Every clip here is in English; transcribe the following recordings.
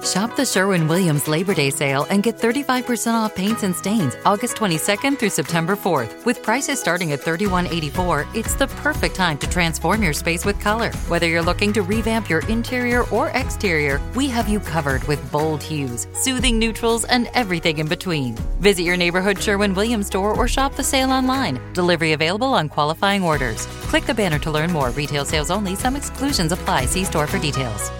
Shop the Sherwin-Williams Labor Day sale and get 35% off paints and stains August 22nd through September 4th. With prices starting at $31.84, it's the perfect time to transform your space with color. Whether you're looking to revamp your interior or exterior, we have you covered with bold hues, soothing neutrals, and everything in between. Visit your neighborhood Sherwin-Williams store or shop the sale online. Delivery available on qualifying orders. Click the banner to learn more. Retail sales only. Some exclusions apply. See store for details.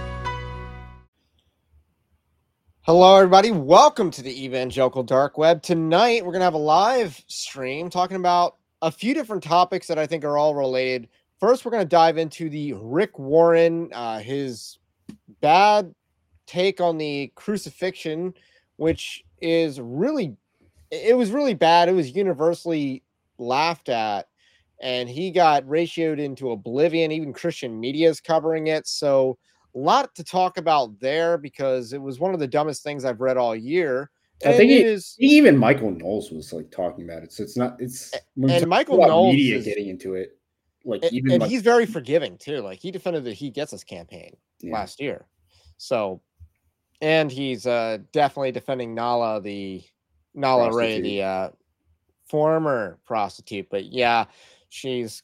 Hello, everybody. Welcome to the Evangelical Dark Web. Tonight, we're going to have a live stream talking about a few different topics that I think are all related. First, we're going to dive into the Rick Warren, his bad take on the crucifixion, which is really, it was really bad. It was universally laughed at, and he got ratioed into oblivion. Even Christian media is covering it. So, a lot to talk about there because it was one of the dumbest things I've read all year. I think even Michael Knowles was like talking about it. So it's and Michael Knowles media getting into it. He's very forgiving too. Like he defended the He Gets Us campaign last year. So, and he's definitely defending Nala Ray, the former prostitute. But yeah, that's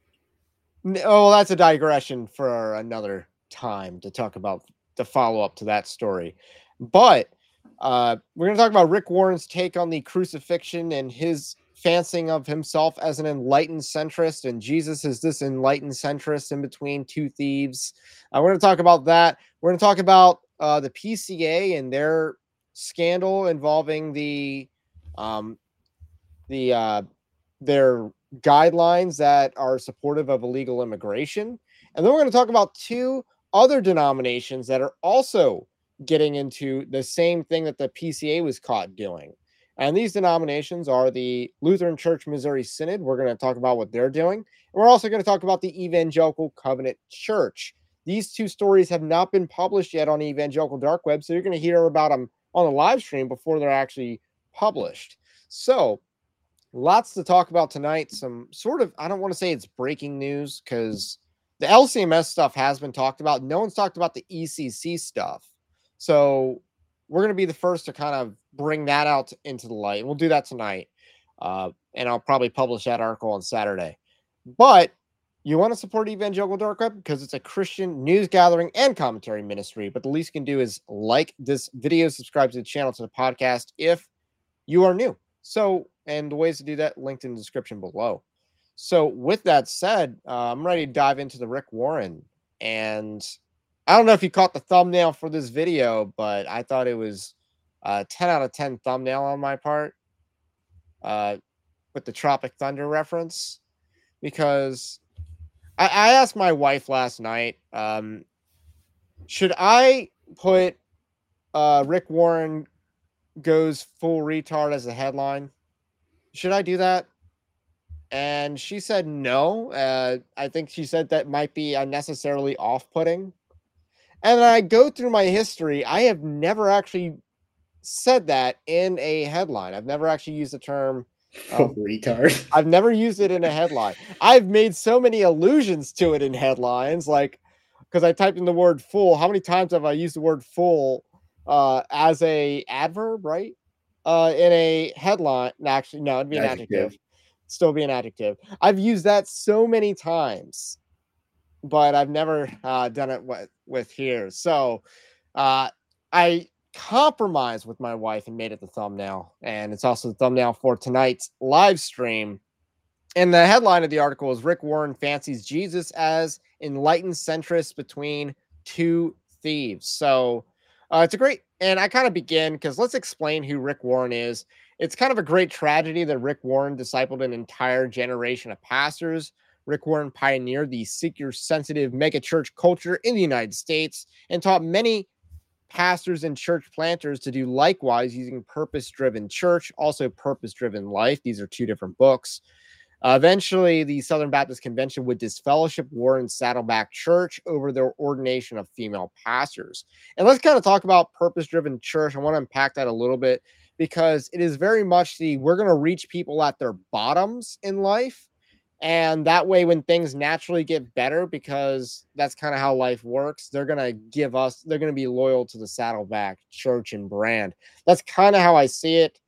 a digression for another time to talk about the follow-up to that story. But we're going to talk about Rick Warren's take on the crucifixion and his fancying of himself as an enlightened centrist, and Jesus is this enlightened centrist in between two thieves. We're going to talk about that. We're going to talk about the PCA and their scandal involving their guidelines that are supportive of illegal immigration. And then we're going to talk about two other denominations that are also getting into the same thing that the PCA was caught doing. And these denominations are the Lutheran Church Missouri Synod. We're going to talk about what they're doing. And we're also going to talk about the Evangelical Covenant Church. These two stories have not been published yet on Evangelical Dark Web, so you're going to hear about them on the live stream before they're actually published. So, lots to talk about tonight. Some sort of, I don't want to say it's breaking news because the LCMS stuff has been talked about. No one's talked about the ECC stuff. So we're going to be the first to kind of bring that out into the light. We'll do that tonight. And I'll probably publish that article on Saturday. But you want to support Evangelical Dark Web because it's a Christian news gathering and commentary ministry. But the least you can do is like this video, subscribe to the channel, to the podcast if you are new. So, and the ways to do that linked in the description below. So with that said, I'm ready to dive into the Rick Warren. And I don't know if you caught the thumbnail for this video, but I thought it was a 10 out of 10 thumbnail on my part with the Tropic Thunder reference. Because I asked my wife last night, should I put Rick Warren goes full retard as a headline? Should I do that? And she said no. I think she said that might be unnecessarily off-putting. And I go through my history. I have never actually said that in a headline. I've never actually used the term retard. I've never used it in a headline. I've made so many allusions to it in headlines, like because I typed in the word "full." How many times have I used the word "full" as a adverb, right? In a headline. Actually, no, it'd be an adjective. Still be an adjective. I've used that so many times, but I've never done it with here. So I compromised with my wife and made it the thumbnail. And it's also the thumbnail for tonight's live stream. And the headline of the article is Rick Warren fancies Jesus as enlightened centrist between two thieves. So it's a great, and I kind of begin because let's explain who Rick Warren is. It's kind of a great tragedy that Rick Warren discipled an entire generation of pastors. Rick Warren pioneered the seeker-sensitive megachurch culture in the United States and taught many pastors and church planters to do likewise using Purpose-Driven Church, also Purpose-Driven Life. These are two different books. Eventually, the Southern Baptist Convention would disfellowship Warren Saddleback Church over their ordination of female pastors. And let's kind of talk about Purpose-Driven Church. I want to unpack that a little bit because it is very much we're going to reach people at their bottoms in life And that way, when things naturally get better, because that's kind of how life works, they're going to be loyal to the Saddleback church and brand. That's kind of how I see it.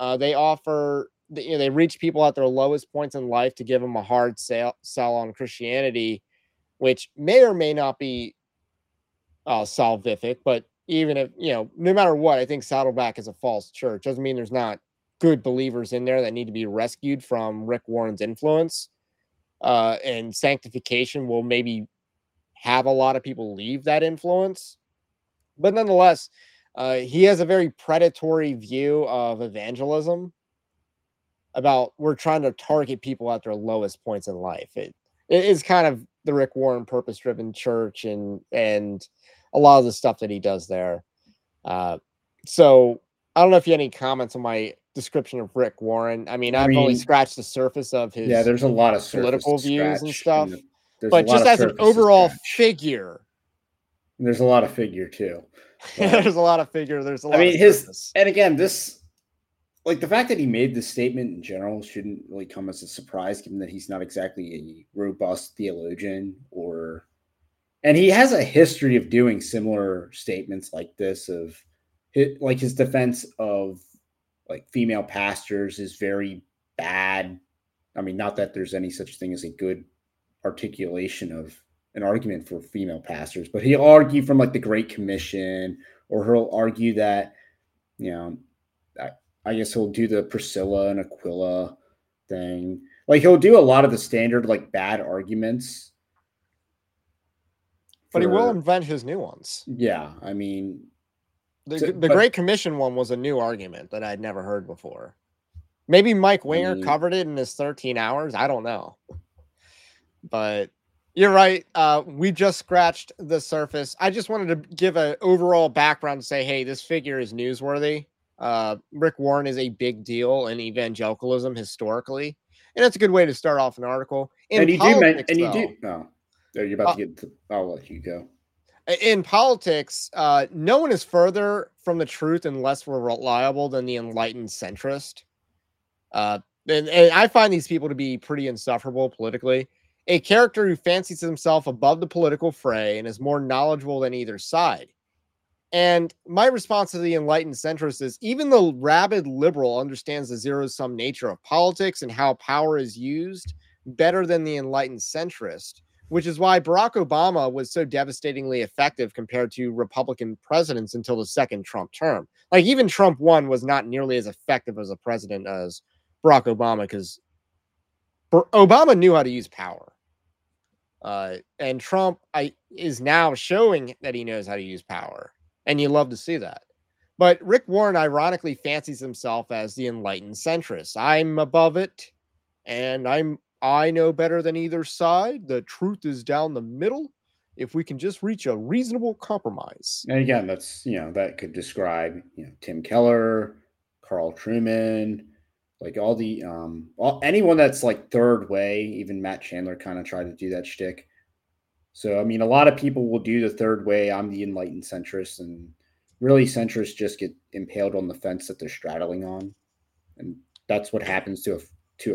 They reach people at their lowest points in life to give them a hard sell on Christianity, which may or may not be salvific, but even if, no matter what, I think Saddleback is a false church. Doesn't mean there's not good believers in there that need to be rescued from Rick Warren's influence. And sanctification will maybe have a lot of people leave that influence. But nonetheless, he has a very predatory view of evangelism about we're trying to target people at their lowest points in life. It is kind of the Rick Warren purpose-driven church and a lot of the stuff that he does there. So I don't know if you had any comments on my description of Rick Warren. I mean, I've only scratched the surface of his there's a lot of political views and stuff. But just as an overall figure, there's a lot of figure too. There's a lot of figure. There's a lot. And again, this, like, the fact that he made this statement in general shouldn't really come as a surprise, given that he's not exactly a robust theologian, and he has a history of doing similar statements like this. Like, his defense of like female pastors is very bad. I mean, not that there's any such thing as a good articulation of an argument for female pastors, but he'll argue from like the Great Commission, or he'll argue that, I guess he'll do the Priscilla and Aquila thing. Like, he'll do a lot of the standard, like, bad arguments. But he will invent his new ones. Yeah, I mean, the Great Commission one was a new argument that I'd never heard before. Maybe Mike Winger covered it in his 13 hours. I don't know. But you're right. We just scratched the surface. I just wanted to give an overall background to say, hey, this figure is newsworthy. Rick Warren is a big deal in evangelicalism historically. And that's a good way to start off an article. I'll let you go. In politics, no one is further from the truth and less reliable than the enlightened centrist. And I find these people to be pretty insufferable politically. A character who fancies himself above the political fray and is more knowledgeable than either side. And my response to the enlightened centrist is, even the rabid liberal understands the zero-sum nature of politics and how power is used better than the enlightened centrist, which is why Barack Obama was so devastatingly effective compared to Republican presidents until the second Trump term. Like, even Trump 1 was not nearly as effective as a president as Barack Obama, because Obama knew how to use power. And Trump is now showing that he knows how to use power. And you love to see that. But Rick Warren ironically fancies himself as the enlightened centrist. I'm above it, and I know better than either side. The truth is down the middle. If we can just reach a reasonable compromise. And again, that's, that could describe, Tim Keller, Carl Truman, like all the anyone that's like third way. Even Matt Chandler kind of tried to do that shtick. So, I mean, a lot of people will do the third way. I'm the enlightened centrist, and really centrists just get impaled on the fence that they're straddling on. And that's what happens to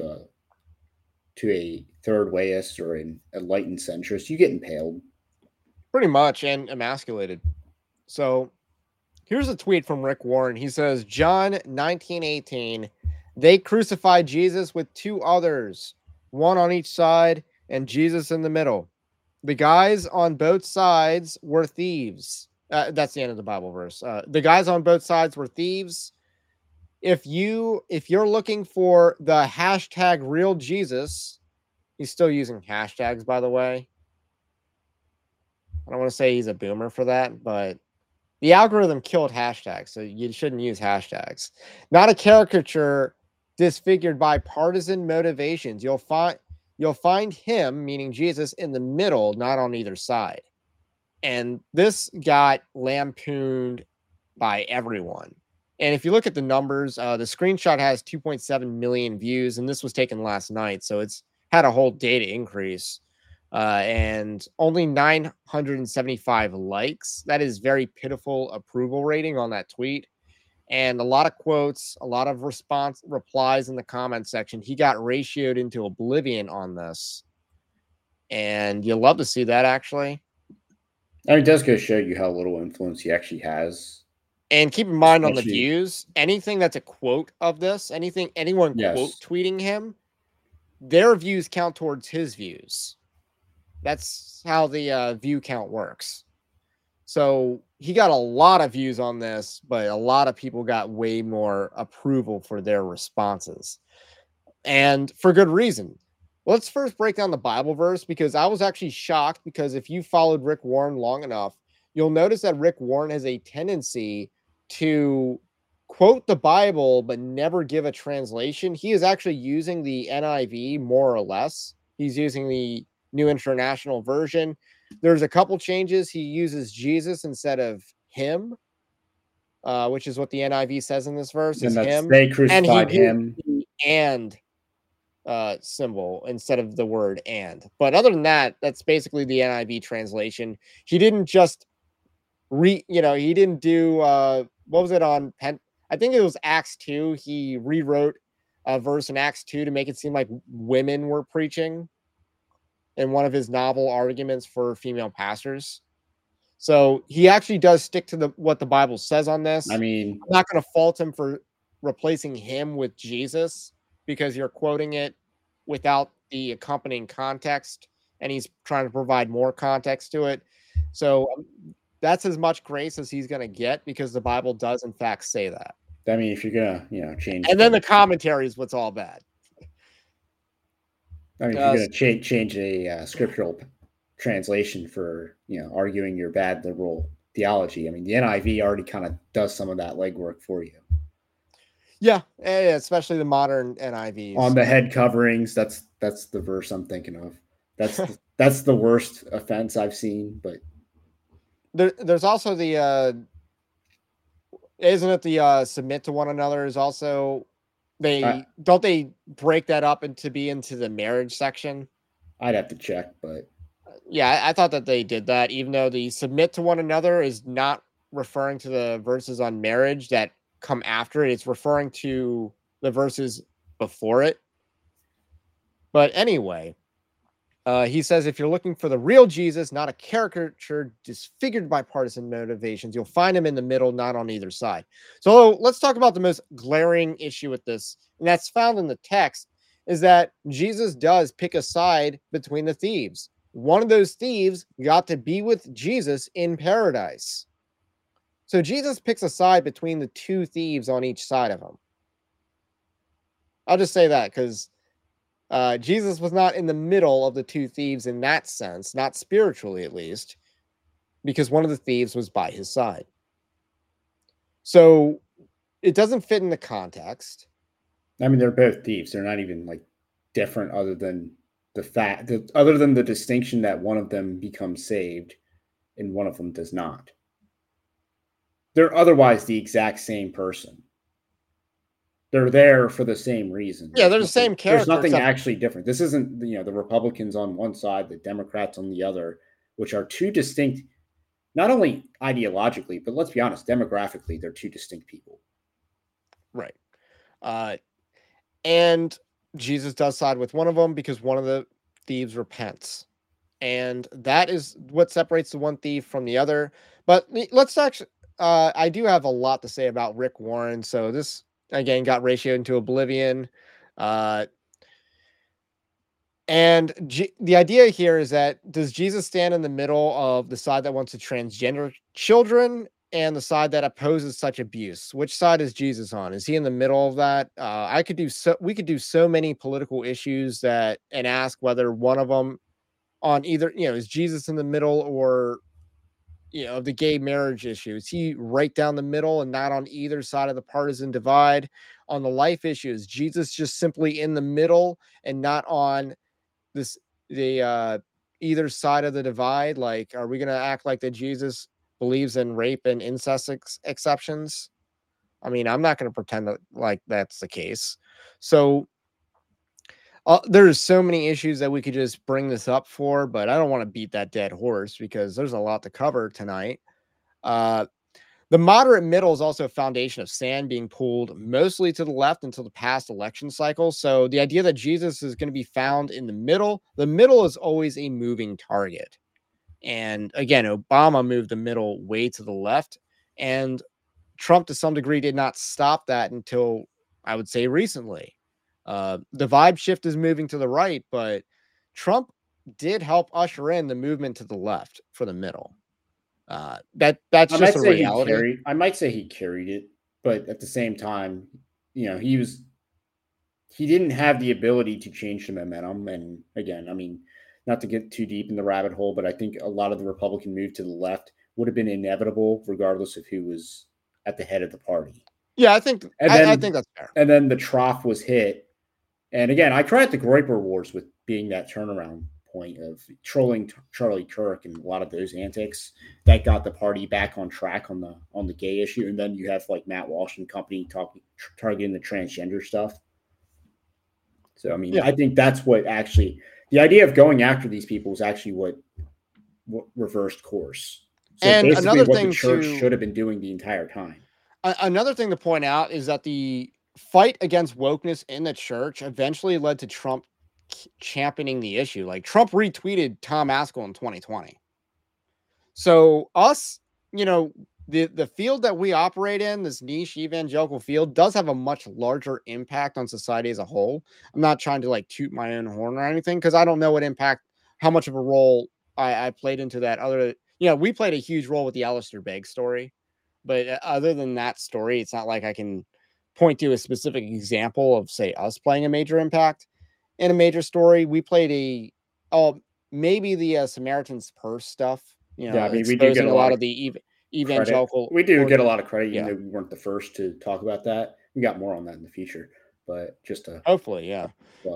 a third wayist or an enlightened centrist. You get impaled. Pretty much, and emasculated. So here's a tweet from Rick Warren. He says, John 19:18, they crucified Jesus with two others, one on each side and Jesus in the middle. The guys on both sides were thieves. That's the end of the Bible verse. The guys on both sides were thieves. If you're looking for the hashtag real Jesus, he's still using hashtags, by the way. I don't want to say he's a boomer for that, but the algorithm killed hashtags, so you shouldn't use hashtags. Not a caricature disfigured by partisan motivations. You'll find him, meaning Jesus, in the middle, not on either side. And this got lampooned by everyone. And if you look at the numbers, the screenshot has 2.7 million views, and this was taken last night, so it's had a whole day to increase. And only 975 likes. That is very pitiful approval rating on that tweet. and a lot of quotes, a lot of replies in the comment section. He got ratioed into oblivion on this, and you love to see that, actually. I mean, it does go show you how little influence he actually has. And keep in mind on the views, anything that's a quote of this, anyone quote tweeting him, their views count towards his views. That's how the view count works. So he got a lot of views on this, but a lot of people got way more approval for their responses. And for good reason. Let's first break down the Bible verse, because I was actually shocked, because if you followed Rick Warren long enough, you'll notice that Rick Warren has a tendency to quote the Bible but never give a translation. He is actually using the NIV more or less. He's using the New International Version. There's a couple changes. He uses Jesus instead of him, which is what the NIV says in this verse. Is him. They crucified him. And symbol instead of the word and. But other than that, that's basically the NIV translation. He didn't just he didn't do what was it on I think it was Acts 2. He rewrote a verse in Acts 2 to make it seem like women were preaching in one of his novel arguments for female pastors. So he actually does stick to what the Bible says on this. I mean, I'm not going to fault him for replacing him with Jesus, because you're quoting it without the accompanying context, and he's trying to provide more context to it. So that's as much grace as he's going to get, because the Bible does in fact say that. I mean, if you're going to, change. And then the commentary is what's all bad. I mean, if you're going to change a scriptural translation for, arguing your bad liberal theology, I mean, the NIV already kind of does some of that legwork for you. Yeah, especially the modern NIVs. On the head coverings, that's the verse I'm thinking of. That's the worst offense I've seen. But there's also the isn't it the submit to one another is also don't they break that up into the marriage section? I'd have to check, but yeah, I thought that they did that, even though the submit to one another is not referring to the verses on marriage that come after it. It's referring to the verses before it. But anyway, he says, if you're looking for the real Jesus, not a caricature disfigured by partisan motivations, you'll find him in the middle, not on either side. So let's talk about the most glaring issue with this, and that's found in the text, is that Jesus does pick a side between the thieves. One of those thieves got to be with Jesus in paradise. So Jesus picks a side between the two thieves on each side of him. I'll just say that, because Jesus was not in the middle of the two thieves in that sense, not spiritually at least, because one of the thieves was by his side. So it doesn't fit in the context. I mean, they're both thieves. They're not even different, other than the distinction that one of them becomes saved and one of them does not. They're otherwise the exact same person. They're there for the same reason. Yeah, they're the same character. There's nothing actually different. This isn't, the Republicans on one side, the Democrats on the other, which are two distinct, not only ideologically, but let's be honest, demographically, they're two distinct people. Right. And Jesus does side with one of them because one of the thieves repents. And that is what separates the one thief from the other. But let's actually... I do have a lot to say about Rick Warren. So this, again, got ratioed into oblivion. And the idea here is that, does Jesus stand in the middle of the side that wants to transgender children and the side that opposes such abuse? Which side is Jesus on? Is he in the middle of that? We could do so many political issues and ask whether one of them on either, is Jesus in the middle, or the gay marriage issue? Is he right down the middle and not on either side of the partisan divide? On the life issues, Jesus just simply in the middle and not on either side of the divide? Are we going to act like that Jesus believes in rape and incest exceptions? I mean, I'm not going to pretend that that's the case. So there's so many issues that we could just bring this up for, but I don't want to beat that dead horse because there's a lot to cover tonight. The moderate middle is also a foundation of sand being pulled mostly to the left until the past election cycle. So the idea that Jesus is going to be found in the middle is always a moving target. And again, Obama moved the middle way to the left, and Trump to some degree did not stop that until, I would say, recently. The vibe shift is moving to the right, but Trump did help usher in the movement to the left for the middle. That's just a reality. I might say he carried it, but at the same time, he didn't have the ability to change the momentum. And again, I mean, not to get too deep in the rabbit hole, but I think a lot of the Republican move to the left would have been inevitable regardless of who was at the head of the party. Yeah, I think that's fair. And then the trough was hit. And again, I credit the Groyper Wars with being that turnaround point of trolling Charlie Kirk and a lot of those antics that got the party back on track on the gay issue. And then you have like Matt Walsh and company targeting the transgender stuff. So, I mean, yeah. I think that's what actually the idea of going after these people is actually what reversed course. So and basically another what thing the church should have been doing the entire time. Another thing to point out is that the fight against wokeness in the church eventually led to Trump championing the issue. Like Trump retweeted Tom Ascol in 2020. So us, the field that we operate in, this niche evangelical field, does have a much larger impact on society as a whole. I'm not trying to like toot my own horn or anything, because I don't know how much of a role I played into that. We played a huge role with the Alistair Begg story, but other than that story, it's not like I can point to a specific example of, say, us playing a major impact in a major story. We played maybe the Samaritan's Purse stuff. We do get a lot of the evangelical. Credit. We do get a lot of credit, even though we weren't the first to talk about that. We got more on that in the future, but just to hopefully, yeah.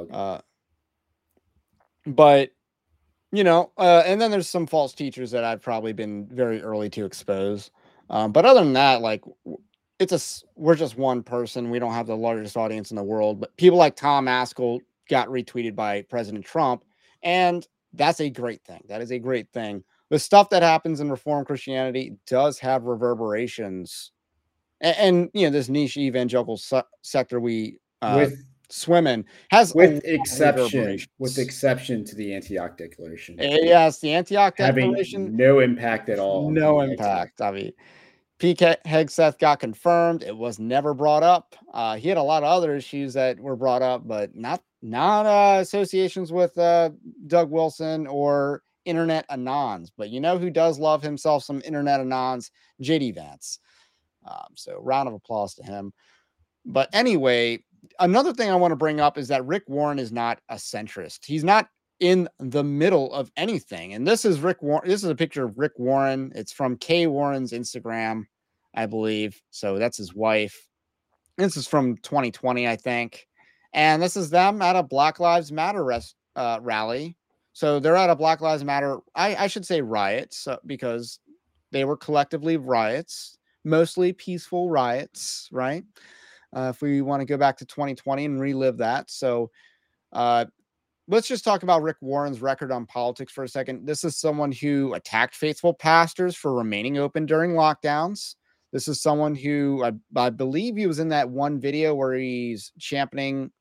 But and then there's some false teachers that I've probably been very early to expose. But other than that, like we're just one person. We don't have the largest audience in the world, but people like Tom Ascol got retweeted by President Trump, and that's a great thing. That is a great thing. The stuff that happens in Reformed Christianity does have reverberations, and this niche evangelical sector we swim in has with exception to the Antioch Declaration. Yes, the Antioch Declaration having no impact at all. No impact. I mean, Pete Hegseth got confirmed. It was never brought up. He had a lot of other issues that were brought up, but not associations with Doug Wilson or internet anons. But who does love himself some internet anons? JD Vance. So round of applause to him. But anyway, another thing I want to bring up is that Rick Warren is not a centrist. He's not in the middle of anything. And this is Rick Warren. This is a picture of Rick Warren. It's from Kay Warren's Instagram, I believe. So that's his wife. This is from 2020, I think. And this is them at a Black Lives Matter rally. So they're at a Black Lives Matter, I should say riots, because they were collectively riots, mostly peaceful riots, right? If we want to go back to 2020 and relive that. So let's just talk about Rick Warren's record on politics for a second. This is someone who attacked faithful pastors for remaining open during lockdowns. This is someone who I believe he was in that one video where he's championing.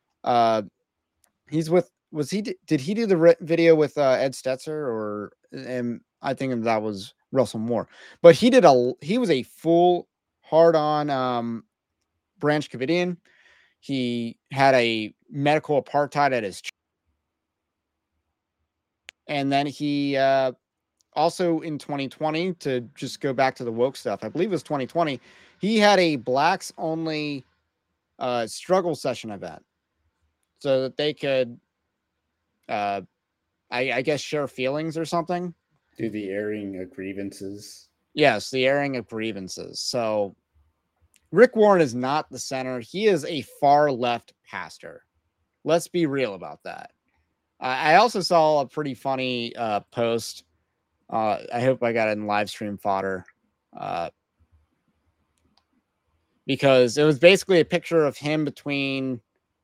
Did he do the video with Ed Stetzer and I think that was Russell Moore, but he was a full hard on Branch Covidian. He had a medical apartheid at his and then he also in 2020, to just go back to the woke stuff, I believe it was 2020, he had a blacks only struggle session event so that they could I guess share feelings or something. Do the airing of grievances. Yes, the airing of grievances. So Rick Warren is not the center. He is a far left pastor. Let's be real about that. I also saw a pretty funny post. I hope I got it in live stream fodder. Because it was basically a picture of him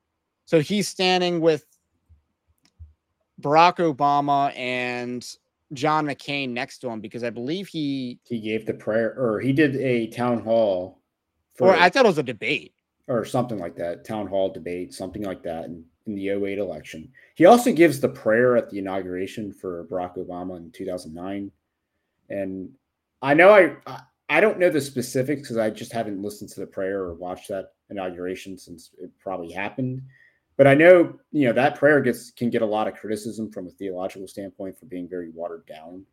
so he's standing with Barack Obama and John McCain next to him because I believe he gave the prayer, or he did a town hall or I thought it was a debate or something like that, town hall debate, something like that in the 08 election. He also gives the prayer at the inauguration for Barack Obama in 2009. And I know I don't know the specifics because I just haven't listened to the prayer or watched that inauguration since it probably happened. But I know, that prayer can get a lot of criticism from a theological standpoint for being very watered down.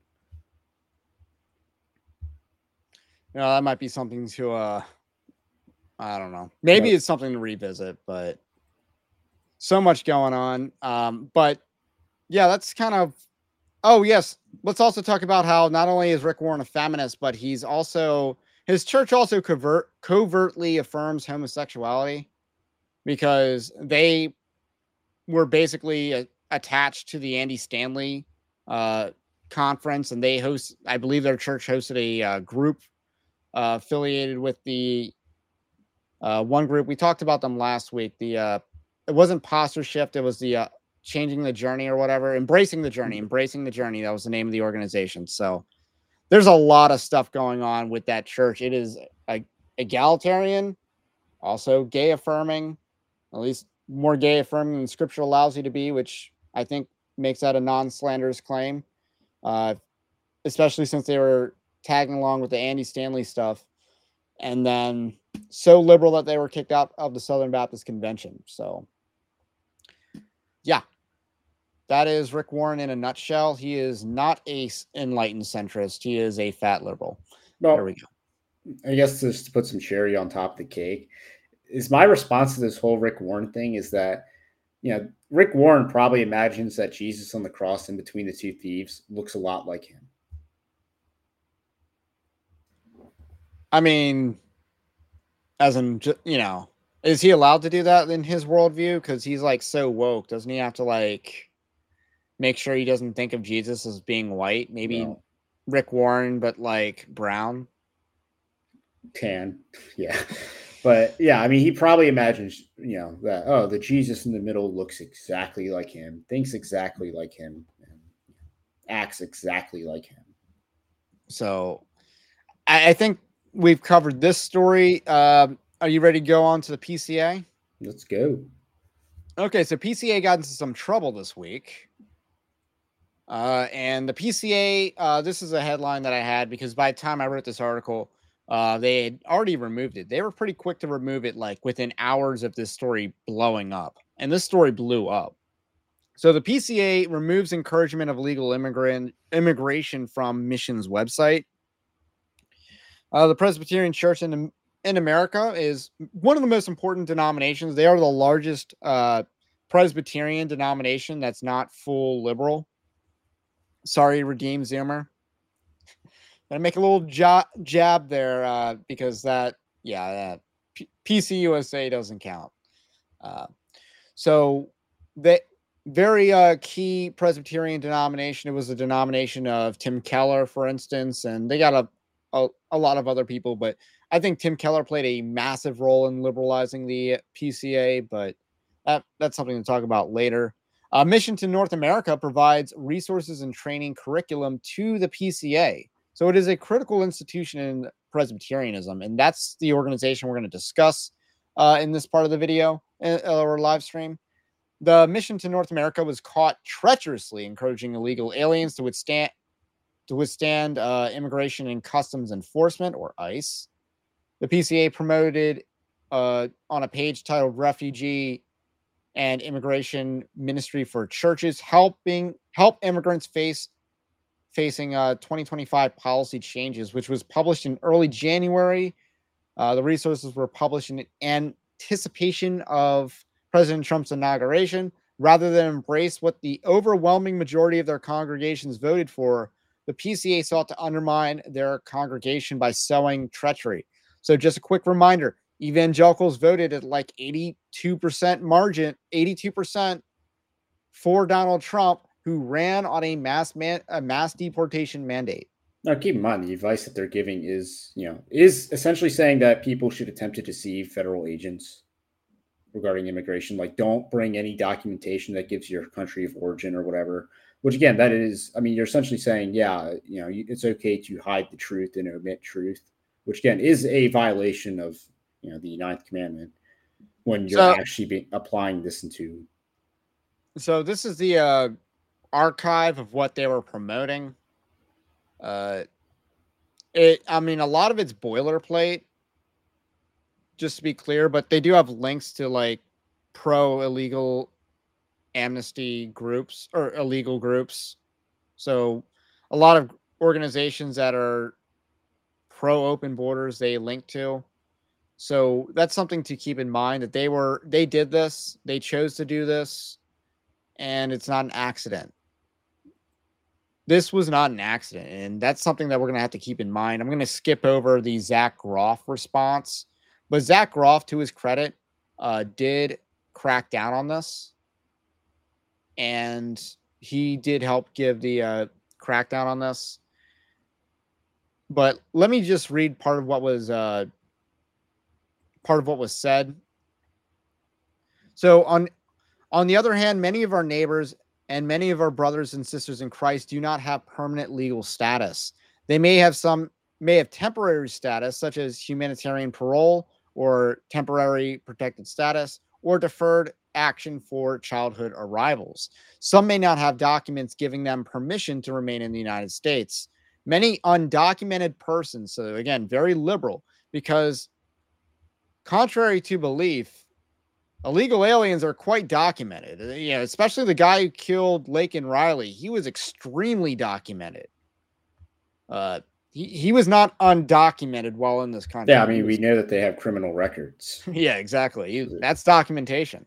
That might be something to, I don't know. Maybe it's something to revisit, but so much going on. But yeah, that's kind of, oh yes. Let's also talk about how not only is Rick Warren a feminist, but his church also covertly affirms homosexuality because they were basically attached to the Andy Stanley conference, and I believe their church hosted a group affiliated with the one group. We talked about them last week. It wasn't Posture Shift. It was the Changing the Journey or whatever. Embracing the Journey. That was the name of the organization. So there's a lot of stuff going on with that church. It is egalitarian, also gay affirming, at least more gay affirming than scripture allows you to be, which I think makes that a non-slanderous claim, especially since they were tagging along with the Andy Stanley stuff. And then so liberal that they were kicked out of the Southern Baptist Convention. So yeah, that is Rick Warren in a nutshell. He is not a enlightened centrist. He is a fat liberal. Well, there we go. I guess just to put some cherry on top of the cake is my response to this whole Rick Warren thing is that, Rick Warren probably imagines that Jesus on the cross in between the two thieves looks a lot like him. I mean, as in, is he allowed to do that in his worldview? Because he's like so woke. Doesn't he have to like make sure he doesn't think of Jesus as being white? Maybe Rick Warren, but like brown. Tan. Yeah. But yeah, I mean, he probably imagines, that, the Jesus in the middle looks exactly like him, thinks exactly like him, and acts exactly like him. So I think we've covered this story. Are you ready to go on to the PCA? Let's go. Okay, so PCA got into some trouble this week. And the PCA, this is a headline that I had because by the time I wrote this article, they had already removed it. They were pretty quick to remove it, like within hours of this story blowing up. And this story blew up. So the PCA removes encouragement of illegal immigration from Mission's website. The Presbyterian Church in America is one of the most important denominations. They are the largest Presbyterian denomination that's not full liberal. Sorry, Redeem Zoomer. Gonna make a little jab there because PCUSA doesn't count. So the very key Presbyterian denomination. It was a denomination of Tim Keller, for instance, and they got a lot of other people, but I think Tim Keller played a massive role in liberalizing the PCA, but that's something to talk about later. Mission to North America provides resources and training curriculum to the PCA. So it is a critical institution in Presbyterianism, and that's the organization we're going to discuss in this part of the video or live stream. The Mission to North America was caught treacherously encouraging illegal aliens to withstand Immigration and Customs Enforcement, or ICE. The PCA promoted on a page titled Refugee and Immigration Ministry for Churches, help immigrants facing 2025 policy changes, which was published in early January. The resources were published in anticipation of President Trump's inauguration. Rather than embrace what the overwhelming majority of their congregations voted for, the PCA sought to undermine their congregation by sowing treachery. So just a quick reminder, evangelicals voted at like 82% margin, 82% for Donald Trump, who ran on a mass deportation mandate. Now, keep in mind the advice that they're giving is essentially saying that people should attempt to deceive federal agents regarding immigration. Like, don't bring any documentation that gives your country of origin or whatever. Which again, that is, I mean, you're essentially saying, yeah, it's okay to hide the truth and omit truth, which again is a violation of, the ninth commandment when you're actually applying this into. So this is the archive of what they were promoting. A lot of it's boilerplate, just to be clear, but they do have links to like pro illegal amnesty groups or illegal groups. So a lot of organizations that are pro open borders, they link to. So that's something to keep in mind, that they did this, they chose to do this, and it's not an accident. This was not an accident, and that's something that we're going to have to keep in mind. I'm going to skip over the Zach Groff response, but Zach Groff, to his credit, did crack down on this, and he did help give the crackdown on this. But let me just read part of what was said. So on the other hand, many of our neighbors and many of our brothers and sisters in Christ do not have permanent legal status. They may have temporary status, such as humanitarian parole or temporary protected status or deferred action for childhood arrivals. Some may not have documents giving them permission to remain in the United States. Many undocumented persons, so again, very liberal, because contrary to belief, illegal aliens are quite documented. Especially the guy who killed Laken Riley. He was extremely documented. He was not undocumented while in this country. Yeah, I mean, we know that they have criminal records. Yeah, exactly. That's documentation.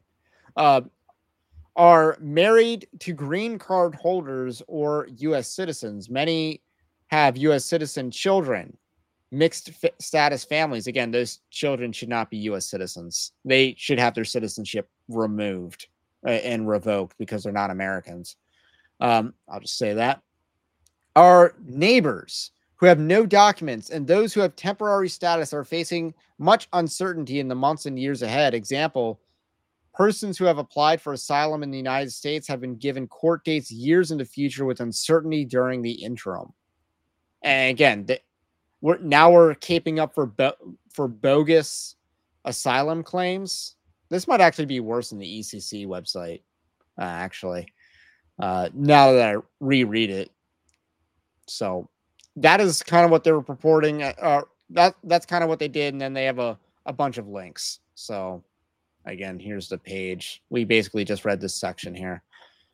Are married to green card holders or U.S. citizens. Many have U.S. citizen children. Mixed status families. Again, those children should not be U.S. citizens. They should have their citizenship removed and revoked because they're not Americans. I'll just say that. Our neighbors who have no documents and those who have temporary status are facing much uncertainty in the months and years ahead. Example, persons who have applied for asylum in the United States have been given court dates years in the future with uncertainty during the interim. And again, we're caping up for bogus asylum claims. This might actually be worse than the ECC website, actually. Now that I reread it. So that is kind of what they were purporting. That's kind of what they did. And then they have a bunch of links. So again, here's the page. We basically just read this section here.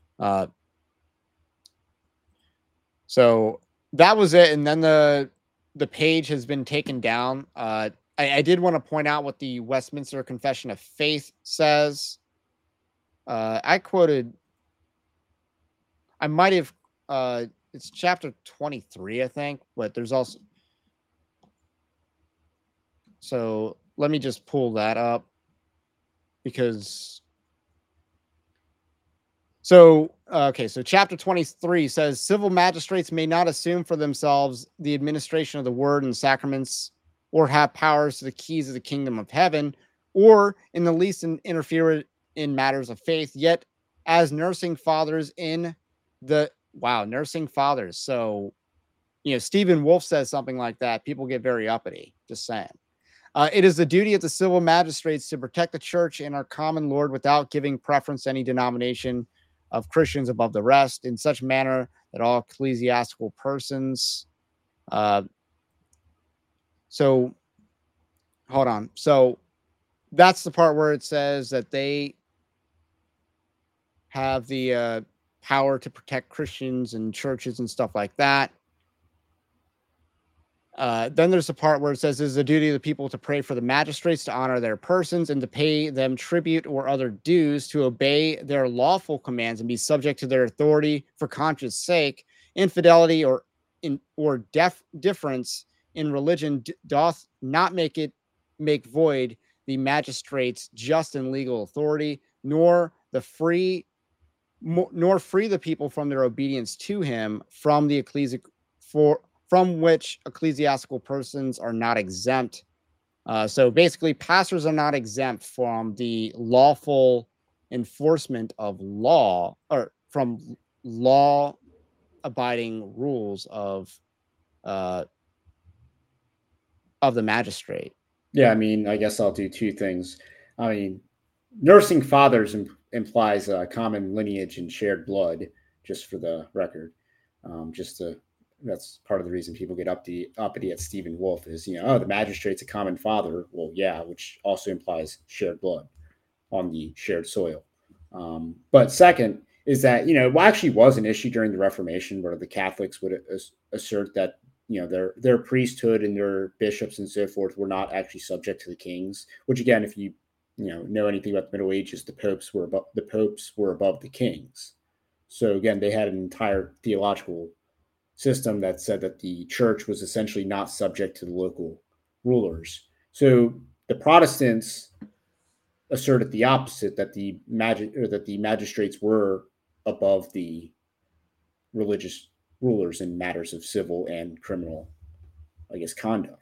So that was it. And then the page has been taken down. I did want to point out what the Westminster Confession of Faith says. I might have, it's chapter 23, I think, but there's also, so let me just pull that up because, so chapter 23 says civil magistrates may not assume for themselves the administration of the word and sacraments or have powers to the keys of the kingdom of heaven or in the least interfere in matters of faith, yet as nursing fathers nursing fathers. So, Stephen Wolfe says something like that. People get very uppity, just saying. It is the duty of the civil magistrates to protect the church and our common Lord without giving preference to any denomination of Christians above the rest, in such manner that all ecclesiastical persons. So, hold on. So, that's the part where it says that they have the power to protect Christians and churches and stuff like that. Then there's the part where it says it is the duty of the people to pray for the magistrates, to honor their persons, and to pay them tribute or other dues, to obey their lawful commands and be subject to their authority for conscience sake. Infidelity or difference in religion doth not make void the magistrate's just and legal authority, nor free the people from their obedience to him, from which ecclesiastical persons are not exempt. So basically, pastors are not exempt from the lawful enforcement of law, or from law-abiding rules of the magistrate. Yeah, I mean, I guess I'll do two things. I mean, nursing fathers implies a common lineage and shared blood, just for the record. That's part of the reason people get uppity at Stephen Wolfe is, the magistrate's a common father. Well, yeah, which also implies shared blood on the shared soil. But second is that, it actually was an issue during the Reformation where the Catholics would assert that, their priesthood and their bishops and so forth were not actually subject to the kings, which again, if you know anything about the Middle Ages, the popes were above the kings. So again, they had an entire theological system that said that the church was essentially not subject to the local rulers. So the Protestants asserted the opposite, that the magistrates were above the religious rulers in matters of civil and criminal, conduct.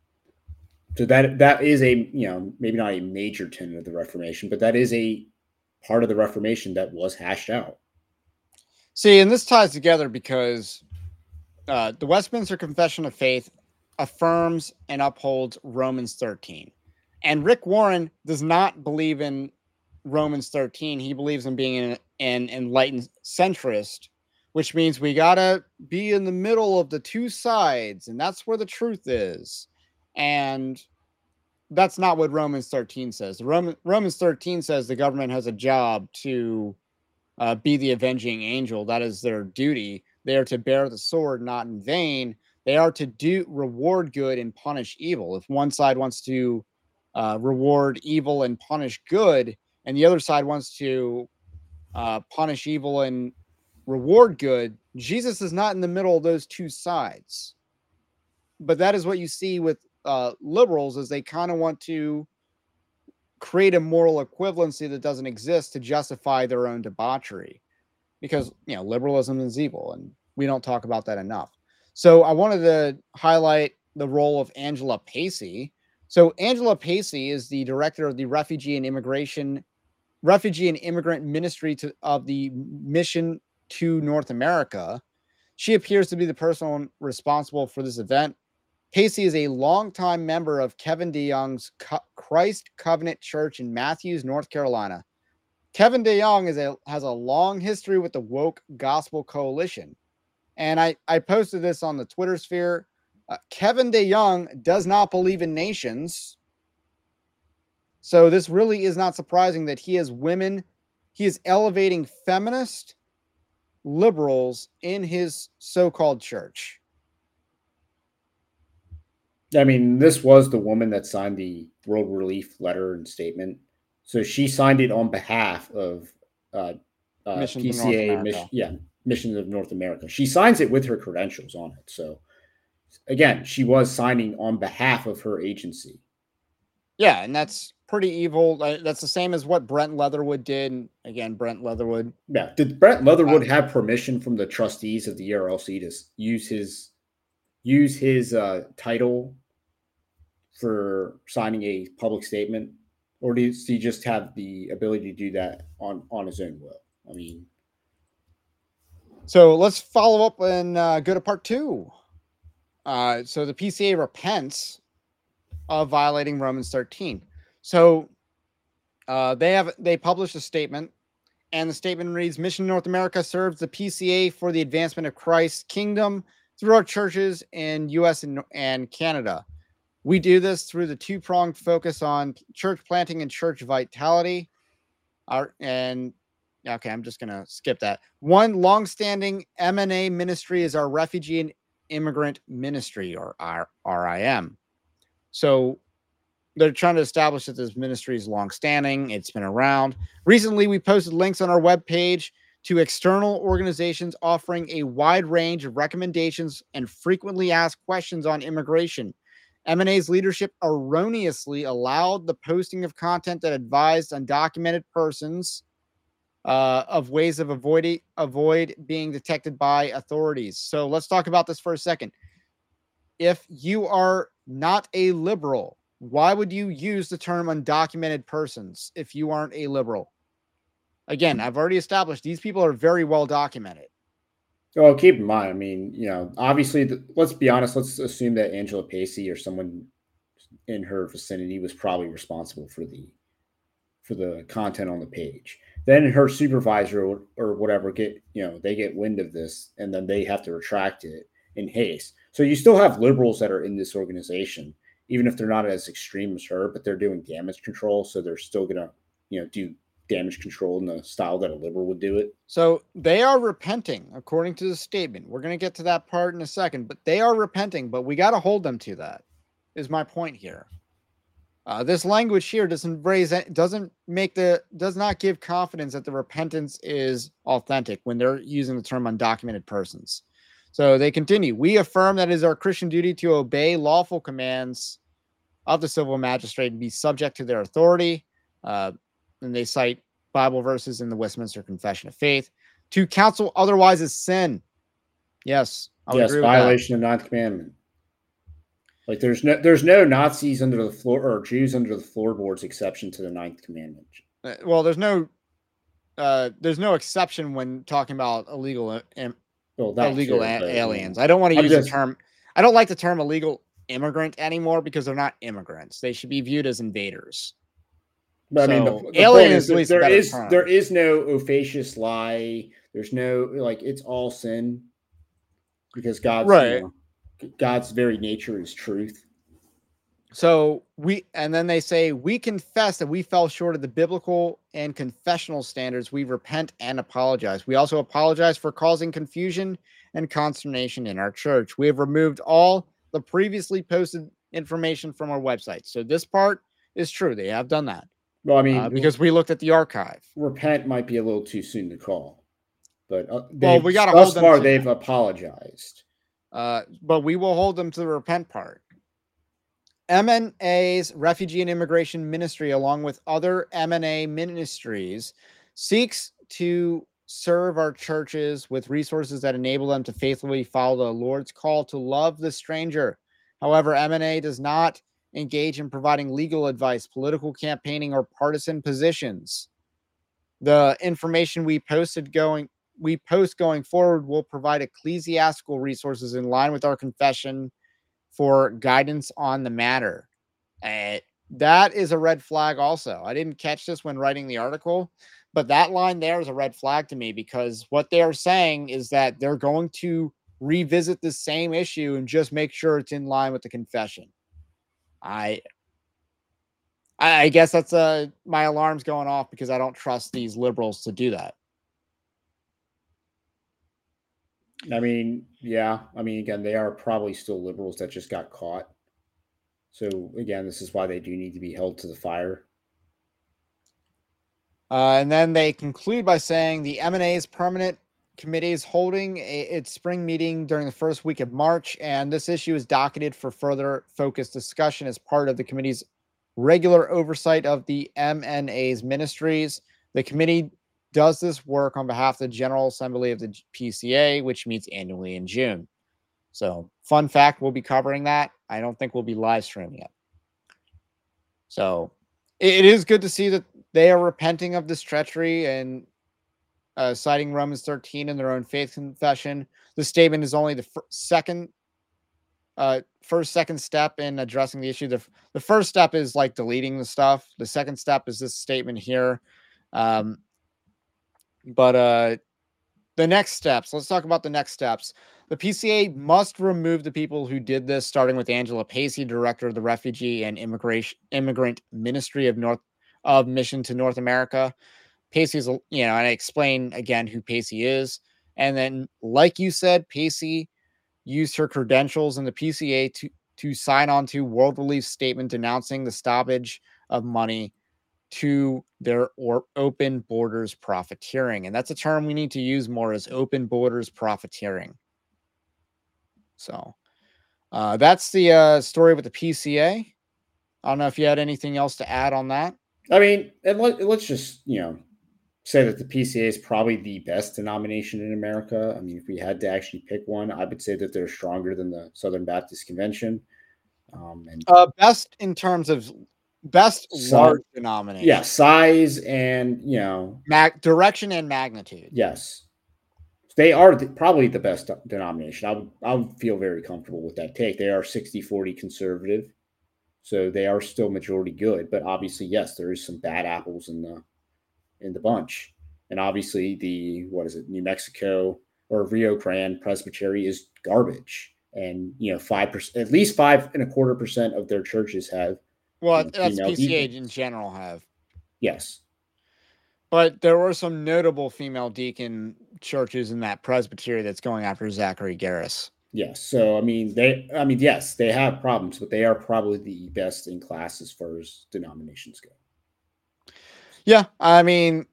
So that is a, maybe not a major tenet of the Reformation, but that is a part of the Reformation that was hashed out. See, and this ties together because the Westminster Confession of Faith affirms and upholds Romans 13. And Rick Warren does not believe in Romans 13. He believes in being an enlightened centrist, which means we got to be in the middle of the two sides, and that's where the truth is. And that's not what Romans 13 says. Romans 13 says the government has a job to be the avenging angel. That is their duty. They are to bear the sword, not in vain. They are to reward good and punish evil. If one side wants to reward evil and punish good, and the other side wants to punish evil and reward good, Jesus is not in the middle of those two sides. But that is what you see with liberals, is they kind of want to create a moral equivalency that doesn't exist to justify their own debauchery, because liberalism is evil, and we don't talk about that enough. So I wanted to highlight the role of Angela Pacey. So Angela Pacey is the director of the Refugee and Immigrant Ministry of the Mission to North America. She appears to be the person responsible for this event. Pacey is a longtime member of Kevin DeYoung's Christ Covenant Church in Matthews, North Carolina. Kevin DeYoung has a long history with the Woke Gospel Coalition. And I posted this on the Twitter sphere. Kevin DeYoung does not believe in nations. So this really is not surprising that he is elevating feminist liberals in his so-called church. I mean, this was the woman that signed the World Relief letter and statement. So she signed it on behalf of PCA, Missions of North America. She signs it with her credentials on it. So again, she was signing on behalf of her agency. Yeah, and that's pretty evil. That's the same as what Brent Leatherwood did. And again, Brent Leatherwood. Yeah. Did Brent Leatherwood have permission from the trustees of the ERLC to use his title for signing a public statement? Or does he just have the ability to do that on his own will? I mean, so let's follow up and go to part 2. So the PCA repents of violating Romans 13. So they published a statement, and the statement reads: Mission North America serves the PCA for the advancement of Christ's kingdom through our churches in U.S. and Canada. We do this through the two-pronged focus on church planting and church vitality. I'm just going to skip that. One long-standing M&A ministry is our Refugee and Immigrant Ministry, or RIM. So they're trying to establish that this ministry is long-standing. It's been around. Recently, we posted links on our webpage to external organizations offering a wide range of recommendations and frequently asked questions on immigration. M&A's leadership erroneously allowed the posting of content that advised undocumented persons of ways of avoid being detected by authorities. So let's talk about this for a second. If you are not a liberal, why would you use the term undocumented persons if you aren't a liberal? Again, I've already established these people are very well documented. Well, keep in mind, I mean, obviously, let's be honest. Let's assume that Angela Pacey or someone in her vicinity was probably responsible for the content on the page. Then her supervisor or whatever they get wind of this, and then they have to retract it in haste. So you still have liberals that are in this organization, even if they're not as extreme as her, but they're doing damage control. So they're still gonna do damage control in the style that a liberal would do it. So they are repenting, according to the statement. We're going to get to that part in a second, but they are repenting, but we got to hold them to that, is my point here. This language here does not give confidence that the repentance is authentic when they're using the term undocumented persons. So they continue. We affirm that it is our Christian duty to obey lawful commands of the civil magistrate and be subject to their authority. And they cite Bible verses in the Westminster Confession of Faith. To counsel otherwise is sin. Yes, I would agree with violation of the Ninth Commandment. Like there's no Nazis under the floor or Jews under the floorboards exception to the Ninth Commandment. Well, there's no exception when talking about illegal aliens. I don't want to use the term. I don't like the term illegal immigrant anymore because they're not immigrants. They should be viewed as invaders. But I mean, the alien is there is no officious lie. There's no it's all sin because God's right. God's very nature is truth. So then they say, we confess that we fell short of the biblical and confessional standards. We repent and apologize. We also apologize for causing confusion and consternation in our church. We have removed all the previously posted information from our website. So this part is true. They have done that. Well, I mean, because we looked at the archive. Repent might be a little too soon to call, but we got thus far they've apologized. But we will hold them to the repent part. MNA's Refugee and Immigration Ministry, along with other MNA ministries, seeks to serve our churches with resources that enable them to faithfully follow the Lord's call to love the stranger. However, MNA does not engage in providing legal advice, political campaigning, or partisan positions. The information we post going forward will provide ecclesiastical resources in line with our confession for guidance on the matter. That is a red flag also. I didn't catch this when writing the article, but that line there is a red flag to me because what they are saying is that they're going to revisit the same issue and just make sure it's in line with the confession. I guess that's my alarm's going off because I don't trust these liberals to do that. I mean, yeah. I mean, again, they are probably still liberals that just got caught. So, again, this is why they do need to be held to the fire. And then they conclude by saying the MNA's permanent committee is holding its spring meeting during the first week of March, and this issue is docketed for further focused discussion as part of the committee's regular oversight of the MNA's ministries. The committee does this work on behalf of the General Assembly of the PCA, which meets annually in June. So, fun fact, we'll be covering that. I don't think we'll be live streaming it. So, it is good to see that they are repenting of this treachery and citing Romans 13 in their own faith confession. The statement is only the second step in addressing the issue. The first step is like deleting the stuff. The second step is this statement here. But the next steps, let's talk about the next steps. The PCA must remove the people who did this, starting with Angela Pacey, director of the Refugee and Immigrant Ministry of Mission to North America. Pacey's, and I explain again who Pacey is. And then, like you said, Pacey used her credentials in the PCA to sign on to World Relief's statement denouncing the stoppage of money to their open borders profiteering. And that's a term we need to use more, is open borders profiteering. So that's the story with the PCA. I don't know if you had anything else to add on that. I mean, and let's just, say that the PCA is probably the best denomination in America. I mean, if we had to actually pick one, I would say that they're stronger than the Southern Baptist Convention. Best in terms of large denomination. Yeah, size and, direction and magnitude. Yes. They are probably the best denomination. I would feel very comfortable with that take. They are 60-40 conservative, so they are still majority good. But obviously, yes, there is some bad apples in the bunch. And obviously, New Mexico or Rio Grande Presbytery is garbage. And 5%, at least 5.25% of their churches have. Well, that's female PCA deacons. in general have. Yes. But there were some notable female deacon churches in that presbytery that's going after Zachary Garris. Yes. So, yes, they have problems, but they are probably the best in class as far as denominations go. Yeah. I mean,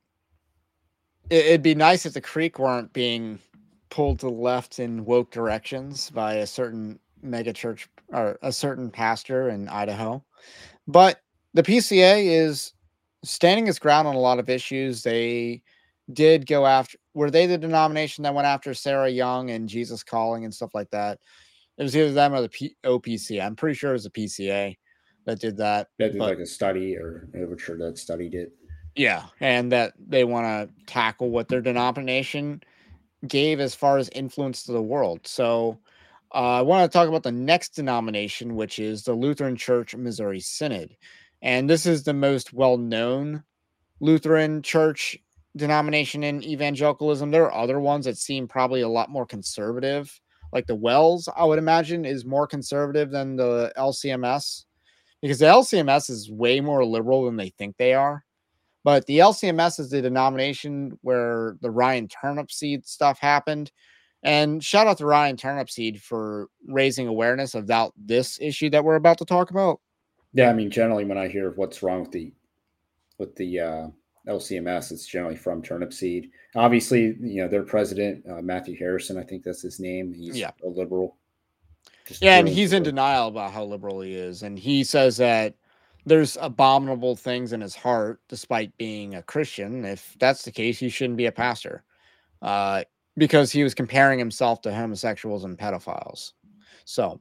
it'd be nice if the Creek weren't being pulled to the left in woke directions by a certain mega church or a certain pastor in Idaho. But the PCA is standing its ground on a lot of issues. They did go after, were they the denomination that went after Sarah Young and Jesus Calling and stuff like that? It was either them or the OPCA. I'm pretty sure it was the PCA that did that. That did like a study, or I'm sure that studied it. Yeah, and that they want to tackle what their denomination gave as far as influence to the world. So I want to talk about the next denomination, which is the Lutheran Church Missouri Synod. And this is the most well-known Lutheran church denomination in evangelicalism. There are other ones that seem probably a lot more conservative. Like the Wells, I would imagine, is more conservative than the LCMS, because the LCMS is way more liberal than they think they are. But the LCMS is the denomination where the Ryan Turnipseed stuff happened. And shout out to Ryan Turnipseed for raising awareness about this issue that we're about to talk about. Yeah, I mean, generally when I hear what's wrong with the LCMS, it's generally from Turnipseed. Obviously, their president, Matthew Harrison, I think that's his name. He's a liberal. And he's in denial about how liberal he is. And he says that there's abominable things in his heart, despite being a Christian. If that's the case, he shouldn't be a pastor, because he was comparing himself to homosexuals and pedophiles. So,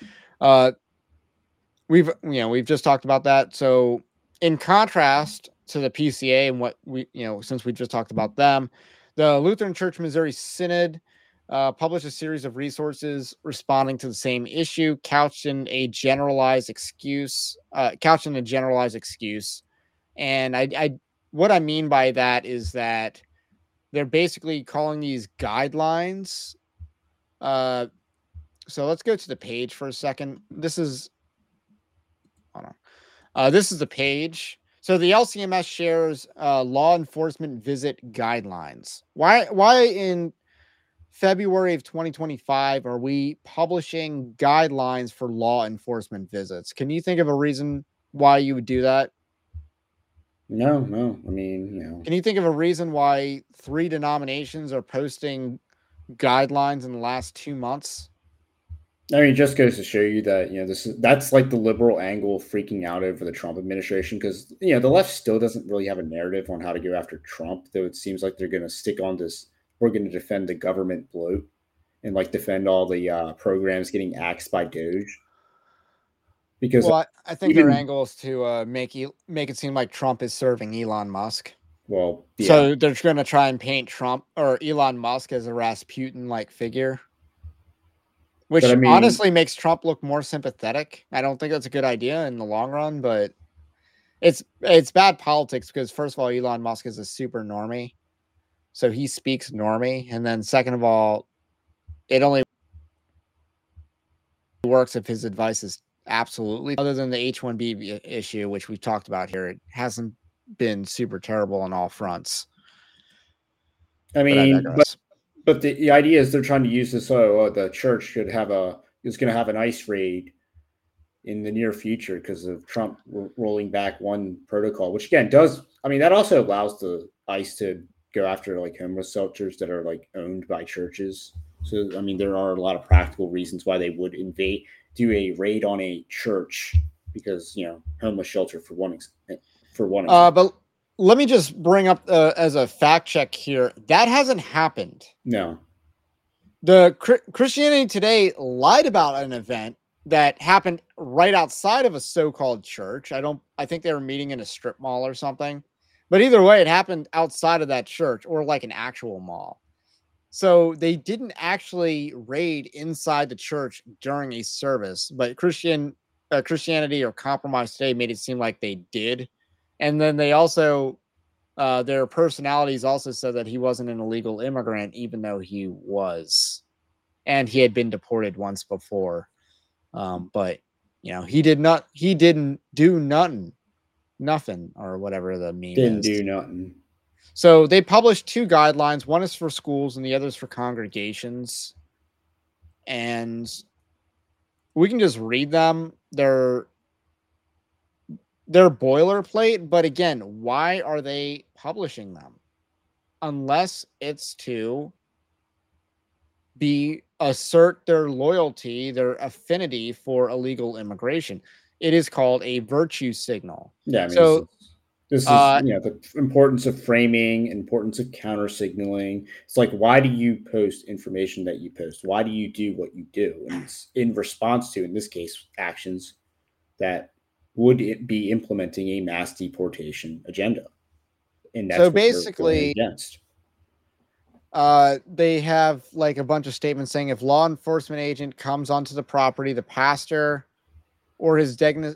we've just talked about that. So, in contrast to the PCA and what since we just talked about them, the Lutheran Church Missouri Synod published a series of resources responding to the same issue, couched in a generalized excuse. And I what I mean by that is that they're basically calling these guidelines. So let's go to the page for a second. This is the page. So the LCMS shares law enforcement visit guidelines. Why in February of 2025 are we publishing guidelines for law enforcement visits? Can you think of a reason why you would do that? No. I mean, Can you think of a reason why 3 denominations are posting guidelines in the last 2 months? I mean, it just goes to show you that, that's like the liberal angle freaking out over the Trump administration, because, the left still doesn't really have a narrative on how to go after Trump, though it seems like they're going to stick on this. We're going to defend the government bloat and defend all the programs getting axed by Doge. Because I think their angle is to make it seem like Trump is serving Elon Musk. Well, yeah. So they're going to try and paint Trump or Elon Musk as a Rasputin-like figure, which honestly makes Trump look more sympathetic. I don't think that's a good idea in the long run, but it's bad politics because, first of all, Elon Musk is a super normie. So he speaks normie. And then second of all, it only works if his advice is absolutely, other than the H-1B issue, which we've talked about here, it hasn't been super terrible on all fronts. I mean, but the idea is they're trying to use this. The church is going to have an ICE raid in the near future because of Trump rolling back one protocol, which again that also allows the ICE to go after homeless shelters that are owned by churches. So there are a lot of practical reasons why they would do a raid on a church, because homeless shelter for one example. But let me just bring up as a fact check here, that hasn't happened. No. The Christianity Today lied about an event that happened right outside of a so-called church. I think they were meeting in a strip mall or something. But either way, it happened outside of that church or an actual mall. So they didn't actually raid inside the church during a service, but Christianity or Compromise Today made it seem like they did. And then they also, their personalities also said that he wasn't an illegal immigrant, even though he was, and he had been deported once before. But he didn't do nothing, or whatever the meme Didn't is. do nothing. So they published 2 guidelines. One is for schools and the other is for congregations. And we can just read them. They're boilerplate, but again, why are they publishing them? Unless it's to assert their loyalty, their affinity for illegal immigration. It is called a virtue signal. Yeah, I mean, this is the importance of framing, importance of counter signaling. It's like, why do you post information that you post? Why do you do what you do? And it's in response to, in this case, actions that would be implementing a mass deportation agenda. And that's so what basically against. They have like a bunch of statements saying if law enforcement agent comes onto the property, the pastor or his designee.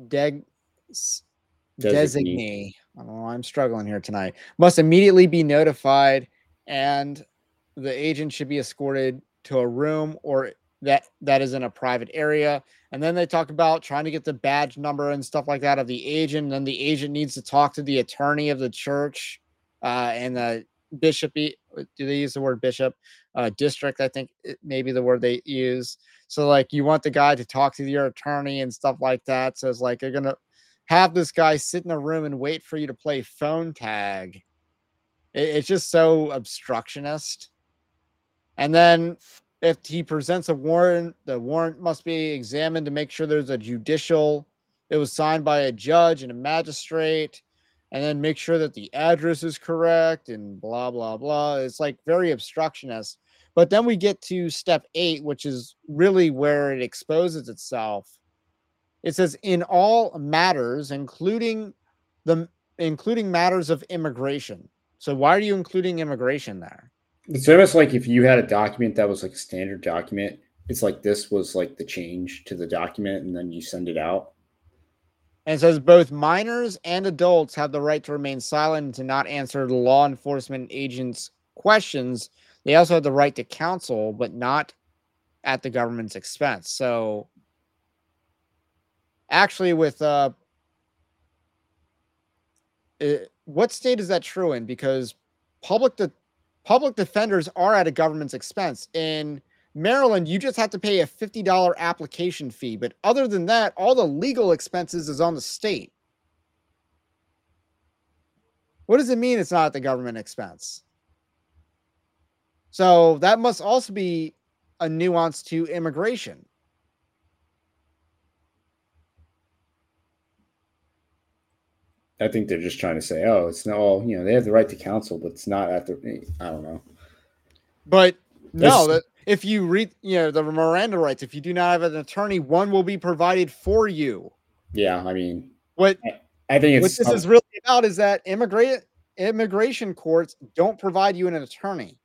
I don't know, I'm struggling here tonight. Must immediately be notified, and the agent should be escorted to a room or that is in a private area. And then they talk about trying to get the badge number and stuff like that of the agent. And then the agent needs to talk to the attorney of the church and the bishop. Do they use the word bishop? District, I think maybe the word they use. So like you want the guy to talk to your attorney and stuff like that. So it's like they're gonna have this guy sit in a room and wait for you to play phone tag. It's just so obstructionist. And then if he presents a warrant, the warrant must be examined to make sure there's it was signed by a judge and a magistrate, and then make sure that the address is correct and blah, blah, blah. It's like very obstructionist. But then we get to step 8, which is really where it exposes itself. It says in all matters, including matters of immigration. So why are you including immigration there? It's almost like if you had a document that was like a standard document, it's like this was like the change to the document and then you send it out. And it says both minors and adults have the right to remain silent and to not answer the law enforcement agents' questions. They also have the right to counsel, but not at the government's expense. So actually with what state is that true in? Because public defenders are at a government's expense. In Maryland, you just have to pay a $50 application fee. But other than that, all the legal expenses is on the state. What does it mean it's not at the government expense? So that must also be a nuance to immigration. I think they're just trying to say, oh, it's not all, they have the right to counsel, but it's not at the, I don't know. But no, that if you read, the Miranda rights, if you do not have an attorney, one will be provided for you. Yeah. I mean, I think what this is really about is that immigration courts don't provide you an attorney.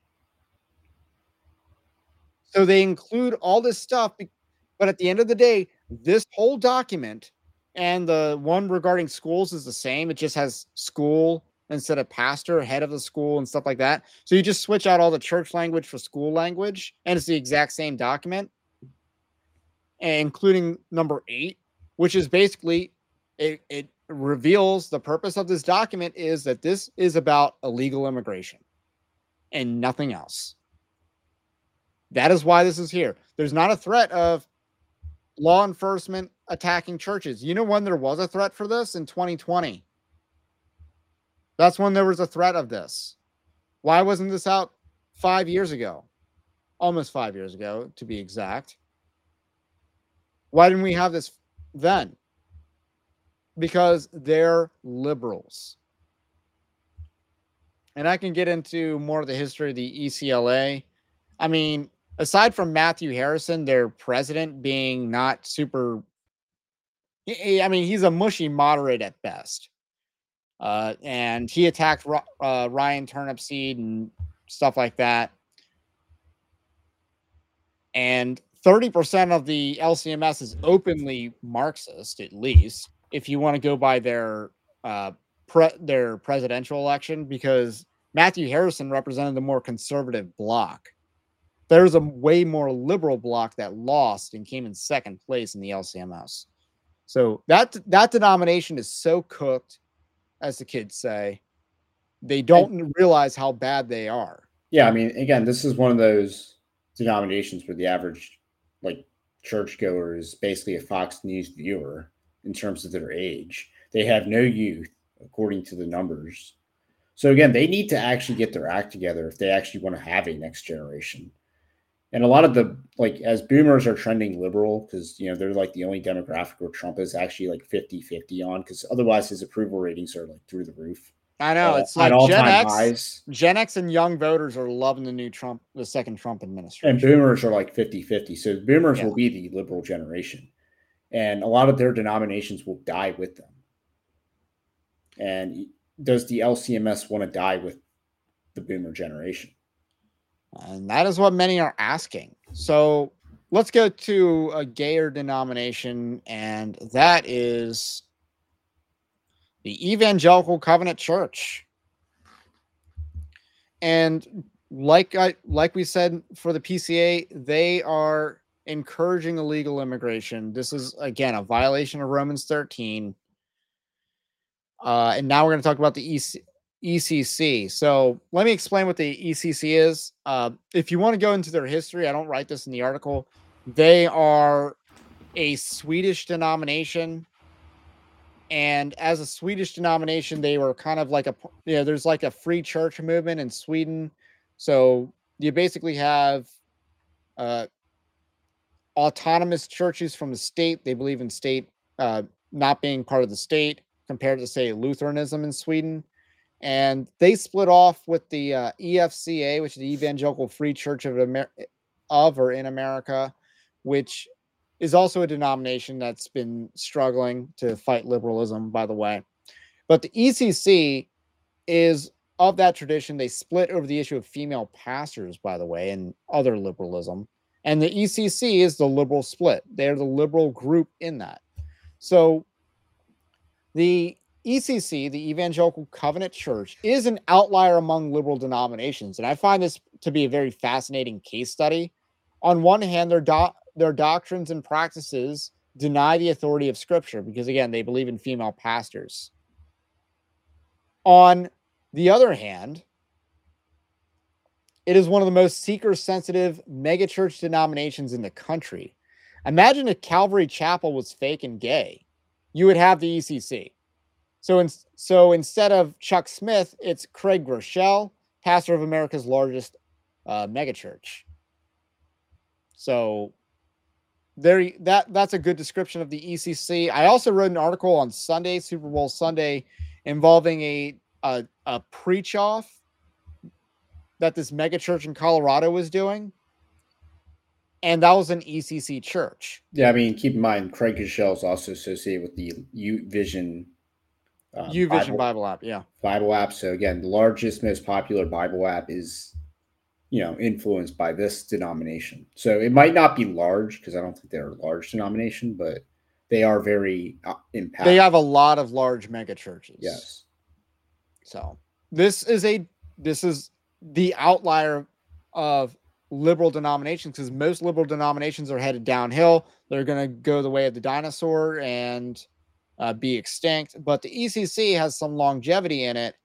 So they include all this stuff, but at the end of the day, this whole document and the one regarding schools is the same. It just has school instead of pastor, head of the school and stuff like that. So you just switch out all the church language for school language, and it's the exact same document, including number 8, which is basically, it reveals the purpose of this document is that this is about illegal immigration and nothing else. That is why this is here. There's not a threat of law enforcement attacking churches. You know when there was a threat for this? In 2020. That's when there was a threat of this. Why wasn't this out 5 years ago? Almost 5 years ago, to be exact. Why didn't we have this then? Because they're liberals. And I can get into more of the history of the ECLA. I mean, aside from Matthew Harrison, their president being not super, I mean, he's a mushy moderate at best. And he attacked Ryan Turnipseed and stuff like that. And 30% of the LCMS is openly Marxist, at least, if you want to go by their presidential election, because Matthew Harrison represented the more conservative bloc. There's a way more liberal bloc that lost and came in second place in the LCMS. So that denomination is so cooked, as the kids say, they don't realize how bad they are. Yeah, I mean, again, this is one of those denominations where the average churchgoer is basically a Fox News viewer in terms of their age. They have no youth, according to the numbers. So again, they need to actually get their act together if they actually want to have a next generation. And a lot of the, as boomers are trending liberal, because, they're the only demographic where Trump is actually 50-50 on, because otherwise his approval ratings are through the roof. I know. It's like Gen X and young voters are loving the second Trump administration. And boomers are 50-50. So boomers will be the liberal generation. And a lot of their denominations will die with them. And does the LCMS want to die with the boomer generation? And that is what many are asking. So let's go to a gayer denomination, and that is the Evangelical Covenant Church. And like we said for the PCA, they are encouraging illegal immigration. This is, again, a violation of Romans 13. And now we're going to talk about the ECC. So let me explain what the ECC is. If you want to go into their history, I don't write this in the article. They are a Swedish denomination. And as a Swedish denomination, they were kind of there's a free church movement in Sweden. So you basically have autonomous churches from the state. They believe in state not being part of the state, compared to, say, Lutheranism in Sweden. And they split off with the EFCA, which is the Evangelical Free Church of or in America, which is also a denomination that's been struggling to fight liberalism, by the way. But the ECC is of that tradition. They split over the issue of female pastors, by the way, and other liberalism. And the ECC is the liberal split. They're the liberal group in that. So the ECC, the Evangelical Covenant Church, is an outlier among liberal denominations. And I find this to be a very fascinating case study. On one hand, their doctrines and practices deny the authority of Scripture because, again, they believe in female pastors. On the other hand, it is one of the most seeker-sensitive megachurch denominations in the country. Imagine if Calvary Chapel was fake and gay. You would have the ECC. So instead of Chuck Smith, it's Craig Groeschel, pastor of America's largest megachurch. So that's a good description of the ECC. I also wrote an article on Sunday, Super Bowl Sunday, involving a preach-off that this megachurch in Colorado was doing. And that was an ECC church. Yeah, I mean, keep in mind, Craig Groeschel is also associated with the YouVersion Bible app, yeah. Bible app. So again, the largest, most popular Bible app is, influenced by this denomination. So it might not be large because I don't think they're a large denomination, but they are very impactful. They have a lot of large mega churches. Yes. So this is the outlier of liberal denominations, because most liberal denominations are headed downhill. They're going to go the way of the dinosaur and be extinct. But the ECC has some longevity in it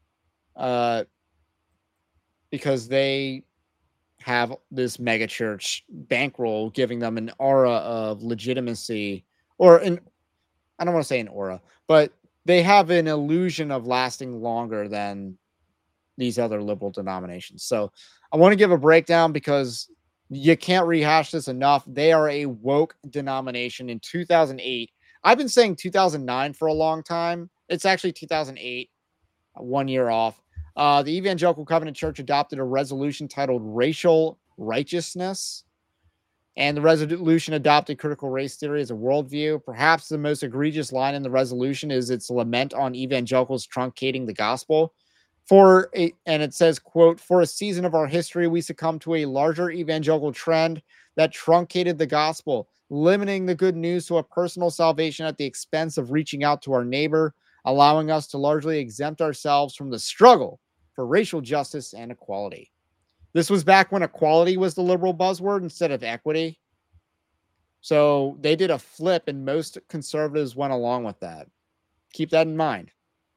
because they have this mega church bankroll giving them an aura of legitimacy, I don't want to say an aura, but they have an illusion of lasting longer than these other liberal denominations. So I want to give a breakdown because you can't rehash this enough. They are a woke denomination. In 2008, I've been saying 2009 for a long time. It's actually 2008, 1 year off. The Evangelical Covenant Church adopted a resolution titled Racial Righteousness, and the resolution adopted critical race theory as a worldview. Perhaps the most egregious line in the resolution is its lament on evangelicals truncating the gospel. And it says, quote, "For a season of our history, we succumbed to a larger evangelical trend that truncated the gospel, limiting the good news to a personal salvation at the expense of reaching out to our neighbor, allowing us to largely exempt ourselves from the struggle for racial justice and equality. This was back when equality was the liberal buzzword instead of equity. So they did a flip, and most conservatives went along with that. Keep that in mind.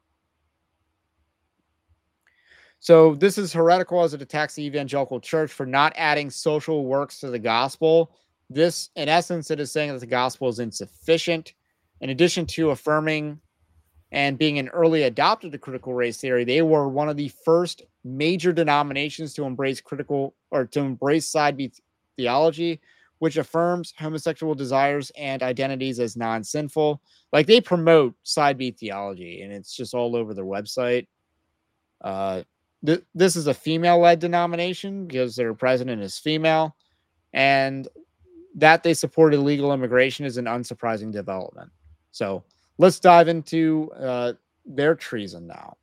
So this is heretical as it attacks the evangelical church for not adding social works to the gospel. This, in essence, it is saying that the gospel is insufficient. In addition to affirming and being an early adopter to critical race theory, they were one of the first major denominations to embrace side B theology, which affirms homosexual desires and identities as non-sinful. Like, they promote side B theology, and it's just all over their website. This is a female-led denomination because their president is female, and that they support illegal immigration is an unsurprising development. So let's dive into their treason now.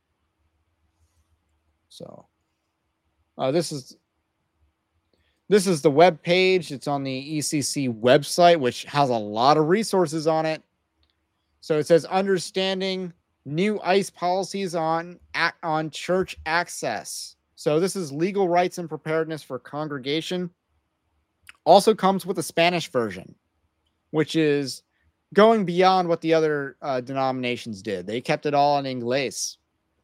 So this is the web page. It's on the ECC website, which has a lot of resources on it. So it says understanding new ICE policies on church access. So this is legal rights and preparedness for congregation. Also comes with a Spanish version, which is going beyond what the other denominations did. They kept it all in English.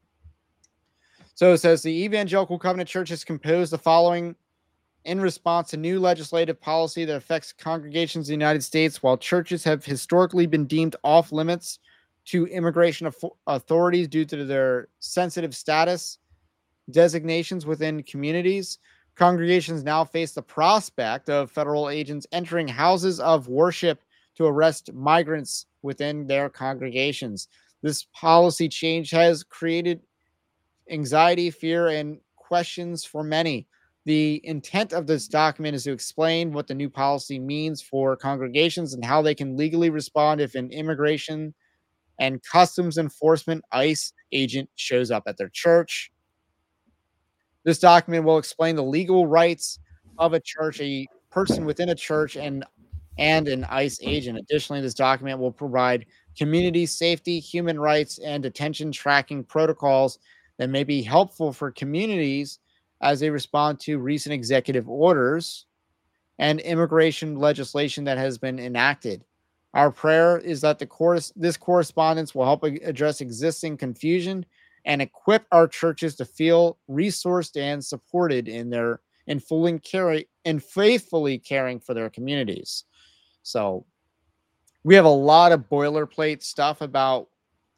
So it says the Evangelical Covenant Church has composed the following in response to new legislative policy that affects congregations in the United States. While churches have historically been deemed off limits to immigration authorities due to their sensitive status designations within communities, congregations now face the prospect of federal agents entering houses of worship to arrest migrants within their congregations. This policy change has created anxiety, fear, and questions for many. The intent of this document is to explain what the new policy means for congregations and how they can legally respond if an immigration and customs enforcement ICE agent shows up at their church. This document will explain the legal rights of a church, a person within a church, and an ICE agent. Additionally, this document will provide community safety, human rights, and detention tracking protocols that may be helpful for communities as they respond to recent executive orders and immigration legislation that has been enacted. Our prayer is that this correspondence will help address existing confusion and equip our churches to feel resourced and supported in faithfully caring for their communities. So we have a lot of boilerplate stuff about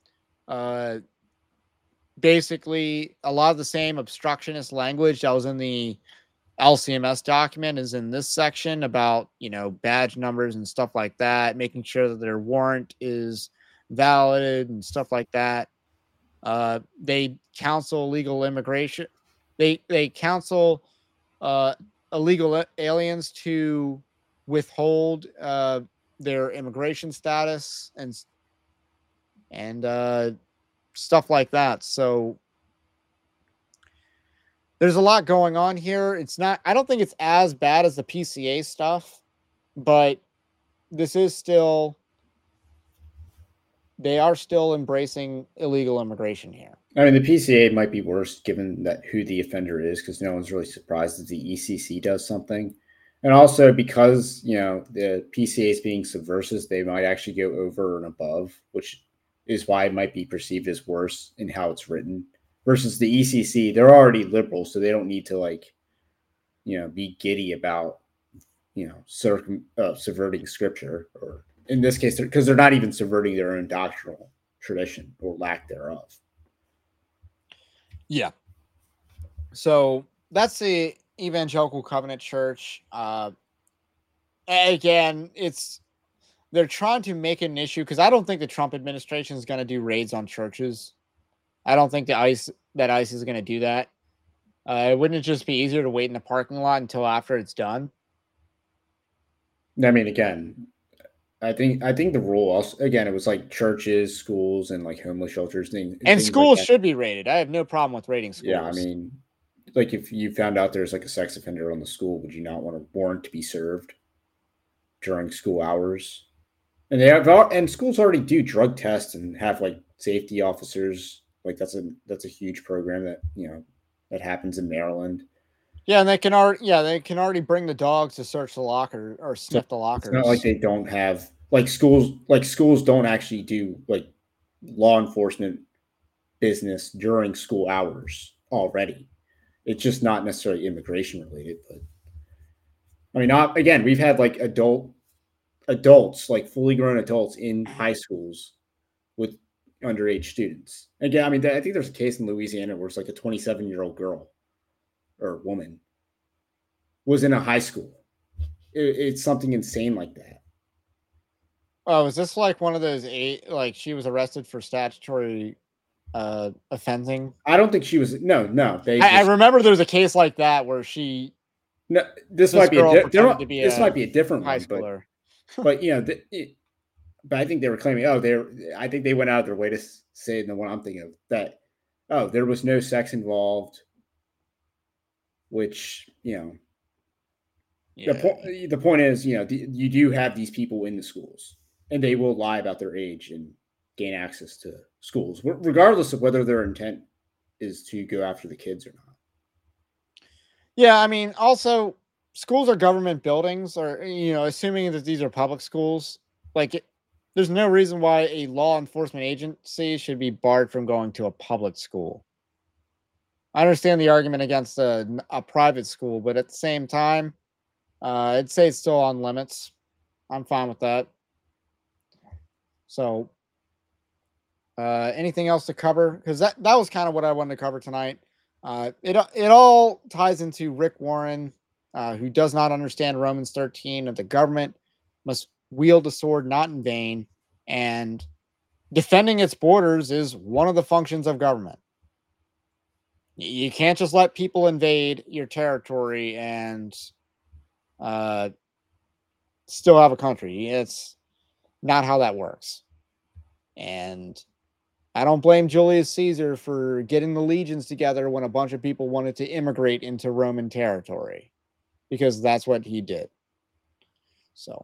basically a lot of the same obstructionist language that was in the LCMS document is in this section about, badge numbers and stuff like that, making sure that their warrant is valid and stuff like that. They counsel illegal immigration. They counsel illegal aliens to withhold their immigration status and stuff like that. So there's a lot going on here. I don't think it's as bad as the PCA stuff, but this is still, they are still embracing illegal immigration here. I mean, the PCA might be worse given that who the offender is, because no one's really surprised if the ECC does something. And also because, the PCA is being subversive, they might actually go over and above, which is why it might be perceived as worse in how it's written. Versus the ECC, they're already liberal, so they don't need to be giddy about, subverting scripture, or in this case, because they're not even subverting their own doctrinal tradition or lack thereof. Yeah. So that's the Evangelical Covenant Church. Again, they're trying to make an issue because I don't think the Trump administration is going to do raids on churches. I don't think ICE is going to do that. Wouldn't it just be easier to wait in the parking lot until after it's done? I mean, again, I think the rule also, again, it was like churches, schools, and like homeless shelters. And schools should be raided. I have no problem with raiding schools. Yeah, I mean, like if you found out there's like a sex offender on the school, would you not want a warrant to be served? during school hours. And and schools already do drug tests and have like safety officers. Like that's a huge program that that happens in Maryland. Yeah, and they can already bring the dogs to search the locker or So sniff the it's not like lockers. they don't have schools don't actually do like law enforcement business during school hours already. It's just not necessarily immigration related, but I mean, not again. We've had like adults, like fully grown adults in high schools with underage students. Again, I mean, I think there's a case in Louisiana where it's like a 27-year-old girl or woman was in a high school. It's something insane like that. Oh, is this like one of those like she was arrested for statutory offending? I don't think she was. No. I remember there was a case like that where she. No, this might be a different high one, schooler. but but I think they were claiming, I think they went out of their way to say the one I'm thinking of that, there was no sex involved, which, yeah. The point is, you do have these people in the schools and they will lie about their age and gain access to schools, regardless of whether their intent is to go after the kids or not. Yeah, I mean, also schools are government buildings, or assuming that these are public schools, there's no reason why a law enforcement agency should be barred from going to a public school. I understand the argument against a private school, but at the same time, I'd say it's still on limits. I'm fine with that. So, anything else to cover? Because that was kind of what I wanted to cover tonight. It all ties into Rick Warren, who does not understand Romans 13, that the government must wield a sword not in vain, and defending its borders is one of the functions of government. You can't just let people invade your territory and still have a country. It's not how that works. And I don't blame Julius Caesar for getting the legions together when a bunch of people wanted to immigrate into Roman territory, because that's what he did. So,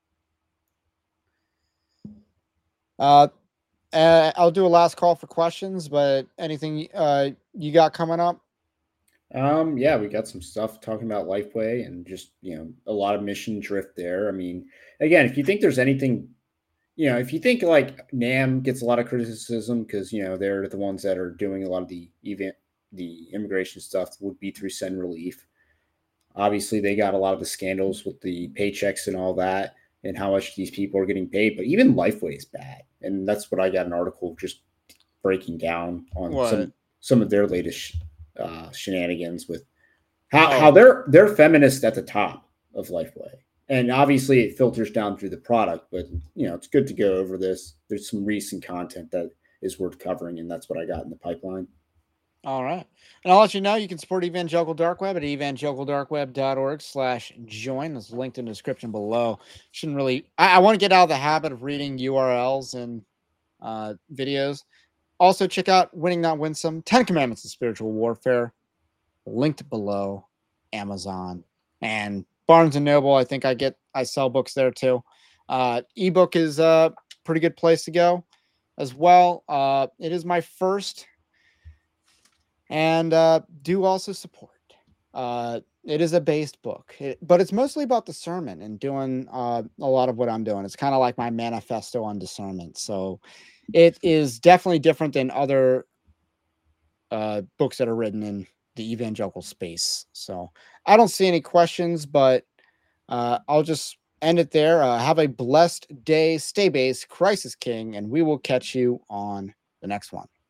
I'll do a last call for questions, but anything you got coming up? Yeah, we got some stuff talking about Lifeway and just, a lot of mission drift there. I mean, again, if you think there's anything, if you think like NAM gets a lot of criticism because, they're the ones that are doing a lot of the immigration stuff would be through Send Relief. Obviously, they got a lot of the scandals with the paychecks and all that and how much these people are getting paid. But even Lifeway is bad. And that's what I got an article just breaking down on some of their latest shenanigans with how they're feminist at the top of Lifeway. And obviously it filters down through the product, but it's good to go over this. There's some recent content that is worth covering, and that's what I got in the pipeline. All right. And I'll let you know you can support Evangelical Dark Web at evangelicaldarkweb.org/join. That's linked in the description below. I want to get out of the habit of reading URLs and videos. Also, check out Winning Not Winsome, 10 Commandments of Spiritual Warfare, linked below, Amazon, and Barnes & Noble. I think I sell books there too. Ebook is a pretty good place to go as well. It is my first, and do also support. It is a based book, but it's mostly about the sermon and doing a lot of what I'm doing. It's kind of like my manifesto on discernment. So it is definitely different than other books that are written in the evangelical space. So I don't see any questions, but I'll just end it there. Have a blessed day. Stay based. Christ is King, and we will catch you on the next one.